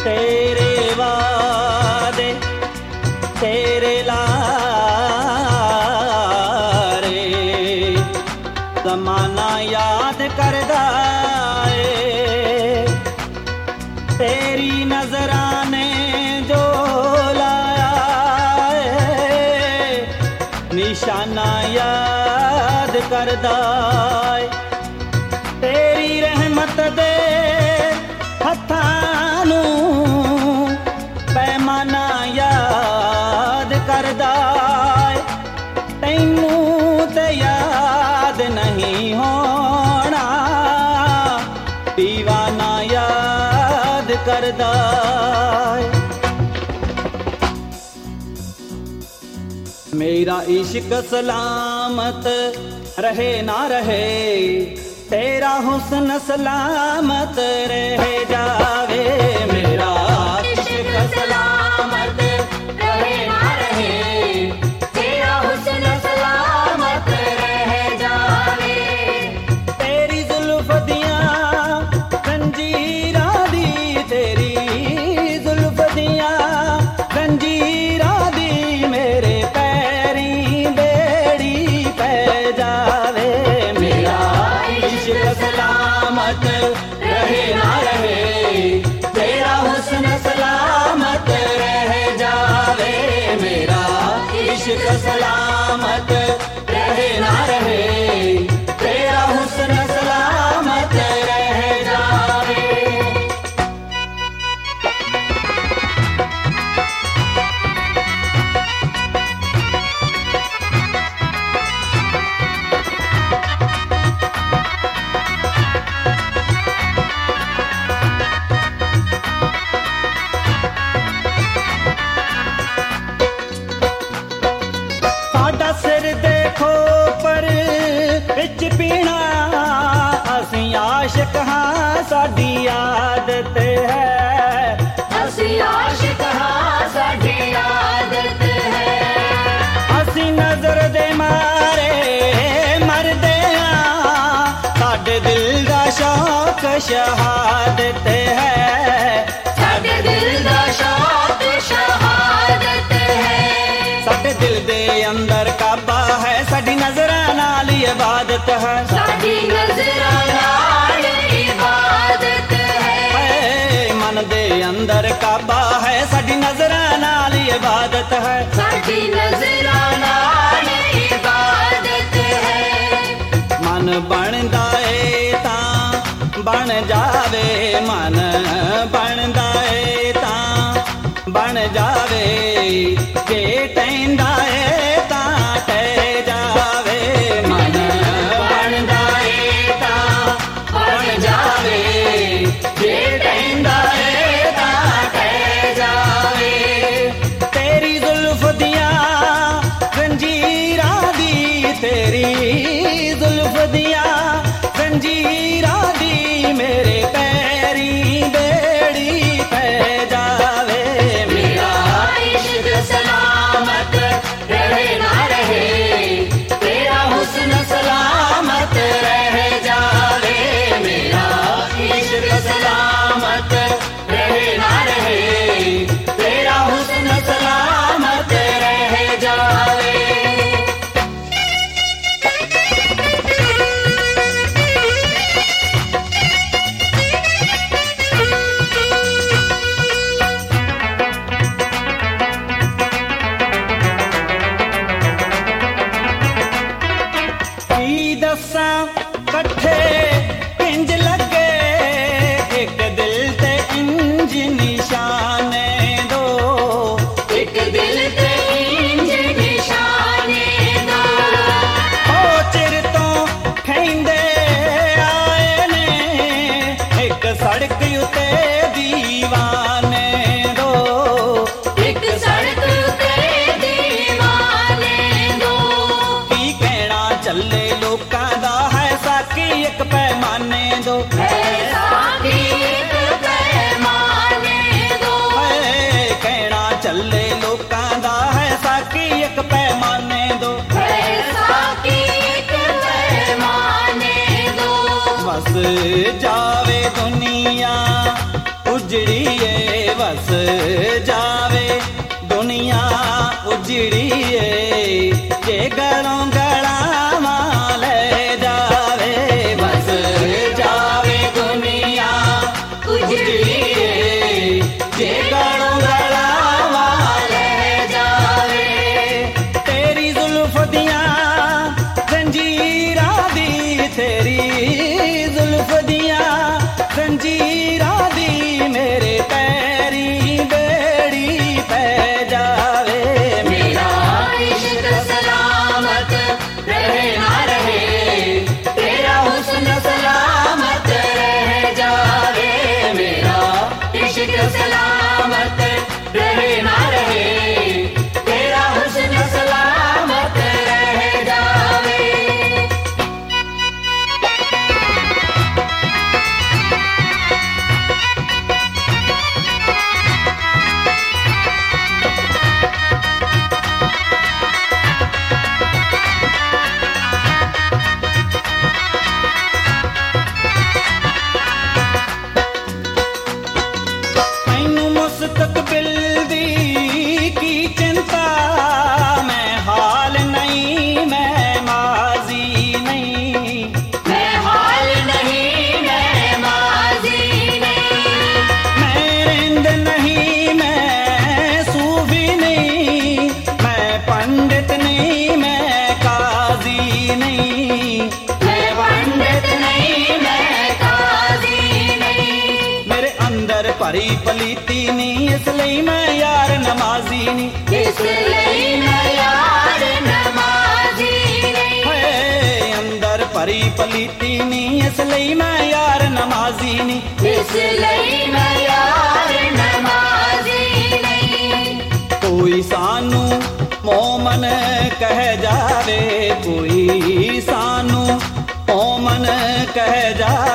तेरे वादे तेरे लारे ज़माना याद करदा ए तेरी नज़रां ने जो लाया ए निशाना याद करदा ए तेरी रहमत दे हत्थां नूं पैमाना याद करदा ए तैनूं ते याद नहीं होना दीवाना याद करदा ए मेरा इश्क सलामत रहे ना रहे तेरा हुस्न सलामत रह जावे मेरा इश्क सलामत रहे ना रहे तेरा हुस्न सलामत रह जावे तेरी जुल्फ दियां जंजीरां दी तेरी जुल्फ दियां जंजीरां दी मेरे पैरीं बेड़ी पै जावे मेरा इश्क सलामत रहे ना रहे तेरा हुस्न सलामत रह जावे मेरा इश्क सलामत रहे ना रहे तेरा हुस्न सलामत रह जावे साडा सिर देखो पर विच पीना असीं आशिक हां साडी आदत है असी आशिक हां साडी आदत है असीं नजर दे मारे मरदे हां साडे दिल दा शौक शहादत है साडे दिल दा शौक शहादत है साडे दिल दे अंदर काबा है साडी नजरां नाल इबादत है साडी नज़रां नाल इबादत है मन दे अंदर काबा है साडी नजरां नाल इबादत है साडी नज़रां नाल इबादत है मन बनदा ए तां बन जावे मन बनदा ए तां बन जावे जे टैंदा ए तां टह जावे मन बनदा ए तां बन जावे जे टैंदा ए तां टह जावे तेरी जुल्फ दियां जंजीरां दी तेरी जुल्फ दियां जंजीरां दी मेरे पैरीं बेड़ी पै जावे मेरा इश्क सलामत रहे ना रहे तेरा हुस्न सलामत रह जावे मेरा इश्क सलामत रहे ना रहे तेरा हुस्न सलामत रह जावे की दस्सां कट्ठे इंज लगे एक दिल ते इंज निशाने दो एक दिल ते इंज निशाने दो ओ चिर तो खैंदे आए ने एक सड़क उते दीवाने दो एक सड़क उते दीवाने दो की कहना चले लोकां दा है साकी एक पैमाने दो साकी एक पैमाने दो कहना चले लोकां दा है साकी एक पैमाने दो साकी एक पैमाने दो बस जावे दुनिया उजड़िए जावे दुनिया उजड़िए जे घरों गड़ा ले जावे बस जावे दुनिया उजड़िए जे घरों गड़ा ले जावे तेरी जुल्फ दियां जंजीरां दी तेरी जुल्फ दियां जंजीरां दी मेरे पैरी बेड़ी पै जावे मेरा इश्क सलामत रहे ना रहे तेरा हुस्न सलामत रह जावे मेरा इश्क सलामत रहे ना रहे तेरा हुस्न सलामत रह जावे मैनू मुस्तकबिल दी की चिंता मैं हाल नहीं मैं माजी नहीं मैं हाल नहीं मैं माजी नहीं मैं रिंद नहीं मैं सूफी नहीं मैं पंडित नहीं मैं काजी नहीं मैं पंडित नहीं मैं काजी नहीं मेरे अंदर भरी पलीती नहीं इसलिए मैं यार नमाजी नहीं इसलिए मैं यार नमाजी नहीं है अंदर भरी पलीती नहीं इसलिए मैं यार नमाजी नहीं इसलिए मैं यार नमाजी नहीं कोई सानू मोमन कह जावे कोई सानू मोमन कह जावे